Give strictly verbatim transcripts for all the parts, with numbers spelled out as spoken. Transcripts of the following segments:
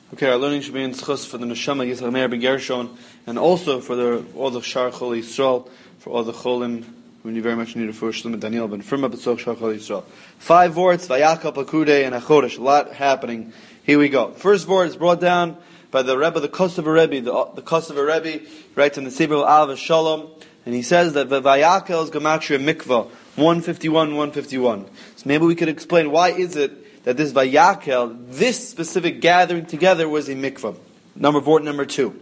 Okay, our learning should be in Tzchus for the Neshama Yitzchak Meir Ben Gershon, and also for the, all the Shar Chol Yisrael, for all the Cholim who very much need for Shlomo Daniel Ben Firma B'Tzoch Shar Chol Yisrael. Five words, Vayakal Pakude and Achodesh. A lot happening. Here we go. First word is brought down by the Rebbe, the Kosovo Rebbe, the, the Kosovo Rebbe, writes in the Sefer Al Shalom, and he says that Vayakal is Gematria Mikvah, one fifty-one, one fifty-one. So maybe we could explain why is it that this Vayakel, this specific gathering together, was a mikvah. Number four, number two.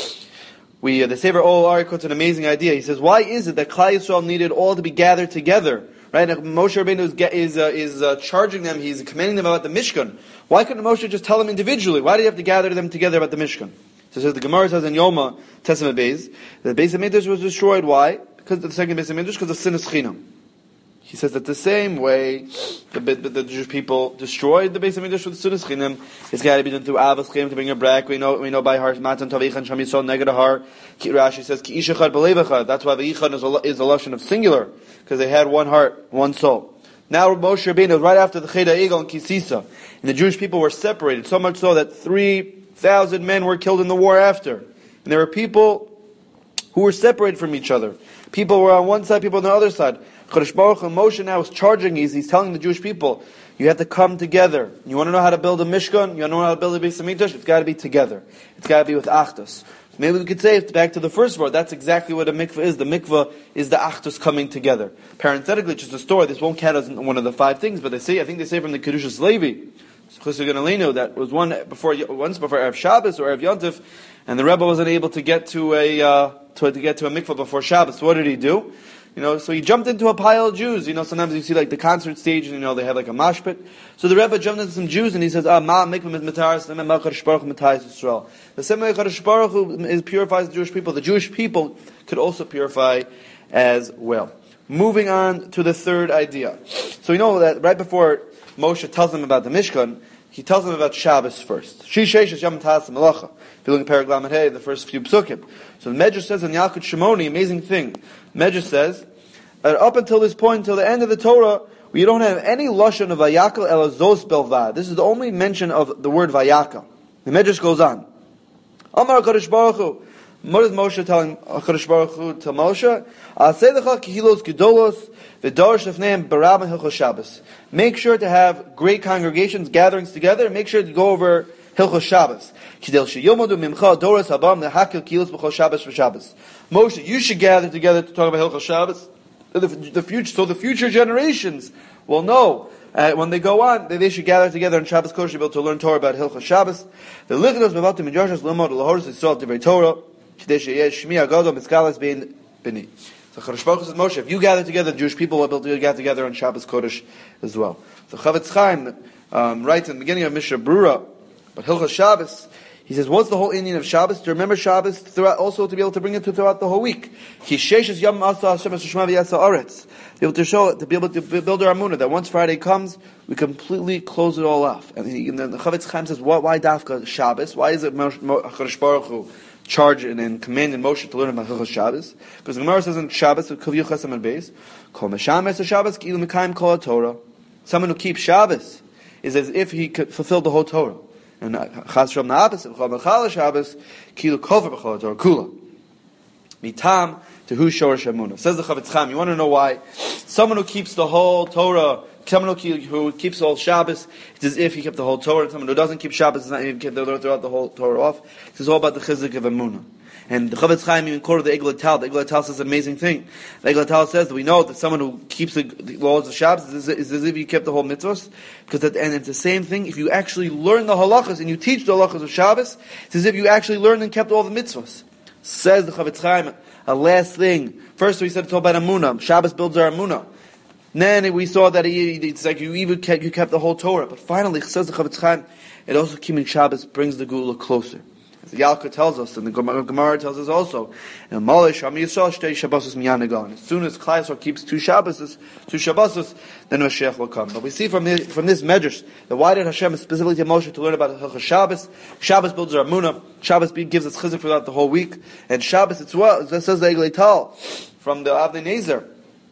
We, uh, the Sefer Ol Ari quotes an amazing idea. He says, why is it that Klal Yisrael needed all to be gathered together? Right? And Moshe Rabbeinu is, is, uh, is uh, charging them, he's commanding them about the Mishkan. Why couldn't Moshe just tell them individually? Why do you have to gather them together about the Mishkan? So says the Gemara says in Yoma, Testament Beis, the Beis HaMikdash was destroyed. Why? Because the second Beis HaMikdash, because of Sinas Chinam. He says that the same way the, the, the Jewish people destroyed the Beis HaMikdash with Sudas Chinim, it's got to be done through Avos Chim to bring it back. We know we know by heart Matan Tavichan Sham Yisrael Neged Har. Rashi says Ki Ishachad B'Levachad. That's why the Ichad is a, is a lashon of singular, because they had one heart, one soul. Now Moshe Rabbeinu, right after the Cheda Egel and Kisisa, and the Jewish people were separated, so much so that three thousand men were killed in the war after, and there were people who were separated from each other. People were on one side, people on the other side. Chodesh Baruch Hu, Moshe now is charging, he's, he's telling the Jewish people, you have to come together. You want to know how to build a Mishkan? You want to know how to build a Beis HaMikdash? It's got to be together. It's got to be with Achdus. So maybe we could say, back to the first word, that's exactly what a mikvah is. The mikvah is the Achdus coming together. Parenthetically, just a story, this won't count as one of the five things, but they say, I think they say from the Kedushas Levi, that was one before, once before Erev Shabbos or Erev Yontif, and the Rebbe wasn't able to get to a, uh, to, to get to a mikvah before Shabbos. What did he do? You know, so he jumped into a pile of Jews. You know, sometimes you see like the concert stage, and you know, they have like a mosh pit. So the Rebbe jumped into some Jews, and he says, ah, ma mikvah mitaris, and ma Chodesh Baruch Hu mitayis Yisrael. The same way Chodesh Baruch Hu purifies the Jewish people, the Jewish people could also purify as well. Moving on to the third idea. So we know that right before Moshe tells them about the Mishkan, he tells them about Shabbos first. Shishesh is Yom Ta'as Malacha. If you look at Paraglam Hey, the first few psukim. So the Medrash says in Yalkut Shimoni, amazing thing. Medrash says, that up until this point, until the end of the Torah, we don't have any lashon of Vayakal el Zos Belvad. This is the only mention of the word Vayakal. The Medrash goes on. Amar Kadosh Baruch Hu. What is Moshe telling Kadosh Baruch Hu to Moshe? Asedecha kihilos gedolos v'darish lefneim barabim hilchos Shabbos. Make sure to have great congregations, gatherings together, and make sure to go over Hilchos Shabbos. Kidel sheyomodu mimcha doros habam nehakil kilos b'chol Shabbos v'Shabbos. Moshe, you should gather together to talk about Hilchos Shabbos. The, the future, so the future generations will know uh, when they go on they, they should gather together on Shabbos Kodesh to be able to learn Torah about Hilchos Shabbos. The lichnos bevatim midrashos lemod lahoros Yisrael divrei Torah. Kidei sheyeh shmi agadol miskalas bein bini. So Chodesh Baruch Hu says, Moshe, if you gather together, the Jewish people will be able to gather together on Shabbos Kodesh as well. So Chavetz Chaim um, writes in the beginning of Mishnah Brura, but Hilchos Shabbos, he says, what's the whole Indian of Shabbos? To remember Shabbos, throughout, also to be able to bring it to throughout the whole week. Ki sheishes yom asa Hashem Shema v'yasa aretz. To be able to show, to be able to build our amunah, that once Friday comes, we completely close it all off. And, he, and then the Chavetz Chaim says, why, why Dafka Shabbos? Why is it Chodesh Baruch Hu charged and, and commanded Moshe to learn about Hilchos Shabbos? Because the Gemara says in Shabbos, Kol Yuchas Amad Beis, Kol Meshames Shabbos Ki'ilu Mekayim Kol HaTorah. Someone who keeps Shabbos is as if he could fulfill the whole Torah. And Chas Shalom the opposite, Chol Mechal Shabbos Ki'ilu Kover B'chol HaTorah Kula. Mitam Tehu Shorish Emunah. Says the Chavetz Chaim, you want to know why? Someone who keeps the whole Torah, someone who keeps all Shabbos, it's as if he kept the whole Torah. Someone who doesn't keep Shabbos is not even kept throughout the whole Torah off. This is all about the chizuk of Emunah. And the Chavetz Chaim even quoted the Egel Tal. The Egel Tal says an amazing thing. The Egel Tal says that we know that someone who keeps the, the laws of Shabbos is, is as if you kept the whole mitzvahs. Because at the end, it's the same thing. If you actually learn the halachas and you teach the halachas of Shabbos, it's as if you actually learned and kept all the mitzvahs. Says the Chavetz Chaim, a last thing. First we said it's all about Amunah. Shabbos builds our Amunah. Then we saw that it's like you even kept, you kept the whole Torah. But finally, says the Chavetz Chaim, it also keeping Shabbos brings the Geula closer. As the Yalkut tells us, and the Gemara tells us also, as soon as Klal Yisrael keeps two Shabbos, two Shabbosos, then Mashiach will come. But we see from this, from this Medrash that why did Hashem specifically tell Moshe to learn about Hilchos Shabbos? Shabbos builds our Amunah. Shabbos gives us chizuk throughout the whole week, and Shabbos it's what that says the Egel Tal from the Avnei Nezer.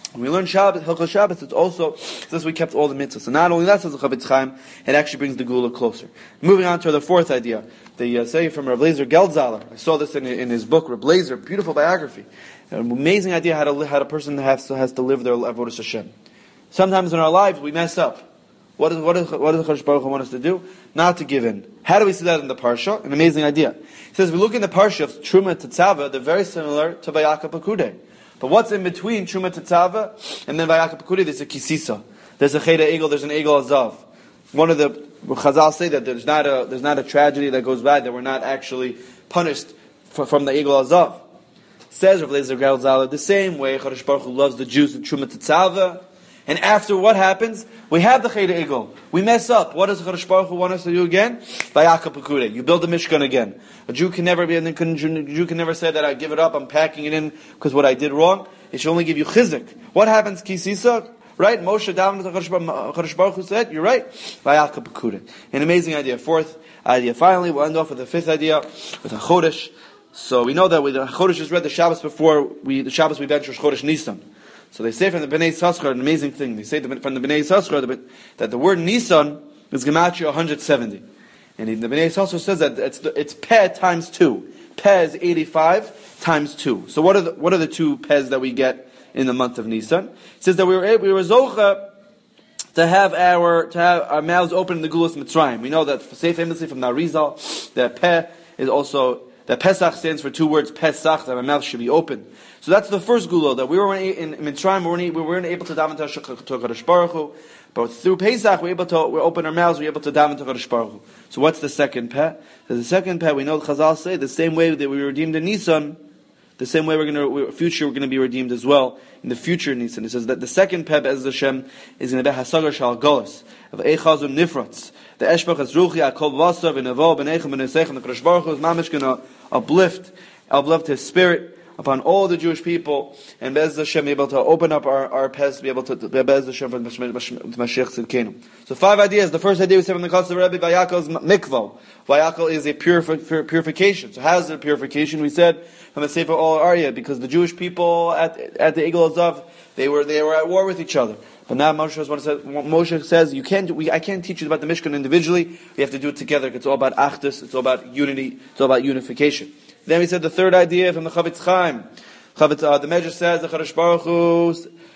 When we learn Shabbos, Hilchos Shabbos, it's also says we kept all the mitzvahs. So not only that, says the Chavetz Chaim, it actually brings the Geula closer. Moving on to the fourth idea, the uh, say from Rav Lezer Geldzaler. I saw this in, in his book, Rav Lezer, beautiful biography. An amazing idea how to how a person has to has to live their avodas Hashem. Sometimes in our lives we mess up. What is what is what does Kadosh Baruch Hu want us to do? Not to give in. How do we see that in the parsha? An amazing idea. He says we look in the parsha of Truma Tetzava. They're very similar to Vayakal Pekudei. But what's in between Truma Tetzava and then Vayakal Pekudei? There's a kisisa. There's a Cheda Egel. There's an Egel Azav. One of the Chazal say that there's not a there's not a tragedy that goes by that we're not actually punished for, from the Egel Azav. Says Rav Lezer Geldzaler, the same way Kadosh Baruch Hu loves the Jews in Truma Tetzava, and after what happens? We have the Cheda Egel. We mess up. What does Kadosh Baruch Hu want us to do again? Vayakal Pekudei. You build the Mishkan again. A Jew can never be, and a Jew can never say that I give it up. I'm packing it in because what I did wrong. It should only give you chizuk. What happens? Kisisa, right? Moshe Daven to Kadosh Baruch Hu said, "You're right." Vayakal Pekudei. An amazing idea. Fourth idea. Finally, we'll end off with the fifth idea with a Chodesh. So we know that we, the Chodesh is read the Shabbos before we the Shabbos we bench Chodesh Nisan. So they say from the Bnei Yissaschar an amazing thing. They say from the Bnei Yissaschar that the word Nisan is gematria one hundred seventy, and the Bnei Yissaschar says that it's it's peh times two. Peh is eighty-five times two. So what are the what are the two pehs that we get in the month of Nisan? It says that we were able, we were zocha to have our to have our mouths open in the Gulas Mitzrayim. We know that say famously from the Arizal that peh is also that Pesach stands for two words Pesach, that our mouth should be open. So that's the first gula, that we were in, in Mitzrayim, we weren't, we weren't able to daven to Kadosh Baruch Hu, but through Pesach we're able to we open our mouths, we're able to daven to Kadosh Baruch Hu. So what's the second peh? So the second peh, we know the Chazal say the same way that we were redeemed in Nisan, the same way we're going to future we're going to be redeemed as well in the future Nisan. It says that the second peh, as Hashem, is going to be Hasagar Shal Golas of Eichazum Nifratz. The Eshbach Azruchi Akol Vasav and Avo Benechem and Nesechem. The Kadosh Baruch Hu is mamish going to uplift, uplift His Spirit upon all the Jewish people, and Be'ez Hashem be able to open up our, our past, be able to Be'ez Hashem for Mashiach Tzidkenu. So five ideas. The first idea we said from the Kotzah Rebbe, Vayakal is mikvah. Vayakal is a purifi- purification. So how is it a purification? We said from the Sefer All Arya, because the Jewish people at at the Egel Azav, they were they were at war with each other. But now Moshe says, Moshe says you can't. We, I can't teach you about the Mishkan individually. We have to do it together. It's all about achdus. It's all about unity. It's all about unification. Then we said the third idea from the Chavetz Chaim. Chavetz, uh, the Medrash says the Kadosh Baruch Hu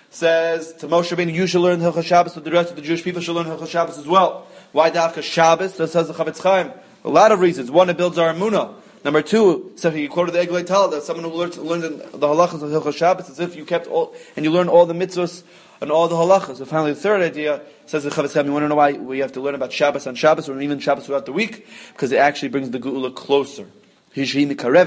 says to Moshe Rabbeinu, you should learn Hilchos Shabbos, but the rest of the Jewish people should learn Hilchos Shabbos as well. Why Dafka Shabbos? That says the Chavetz Chaim. A lot of reasons. One, it builds our emunah. Number two, so he quoted the Eglei Tal, that someone who learned, learned the halachas of Hilchos Shabbos as if you kept all and you learn all the mitzvahs and all the halachas. So finally, the third idea says the Chavetz Chaim. You want to know why we have to learn about Shabbos on Shabbos or even Shabbos throughout the week? Because it actually brings the Geula closer. Finally,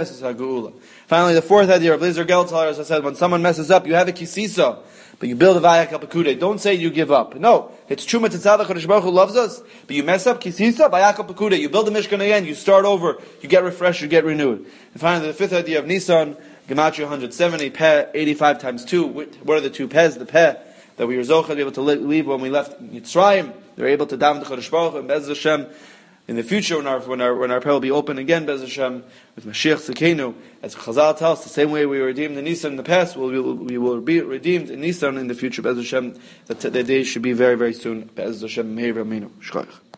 the fourth idea of Lezer Geldzaler, as I said, when someone messes up, you have a kisisa, but you build a Vayakal Pekudei. Don't say you give up. No, it's Truma Tetzava. Kadosh Baruch Hu loves us, but you mess up kisisa, Vayakal Pekudei. You build the Mishkan again. You start over. You get refreshed. You get renewed. And finally, the fifth idea of Nisan, Gematria one hundred seventy, Peh eighty-five times two. What are the two Pehs? The Peh that we were zocha to be able to leave when we left Yitzrayim. They were able to daven to Kadosh Baruch Hu and Be'ez Hashem. In the future, when our when our when our prayer will be open again, Be'ez Hashem, with Mashiach Tzidkenu, as Chazal tells, the same way we were redeemed in Nisan in the past, we'll, we will we will be redeemed in Nisan in the future. Be'ez Hashem, that the day should be very very soon. Be'ez Hashem, Meir V'Aminu. Shkoyach.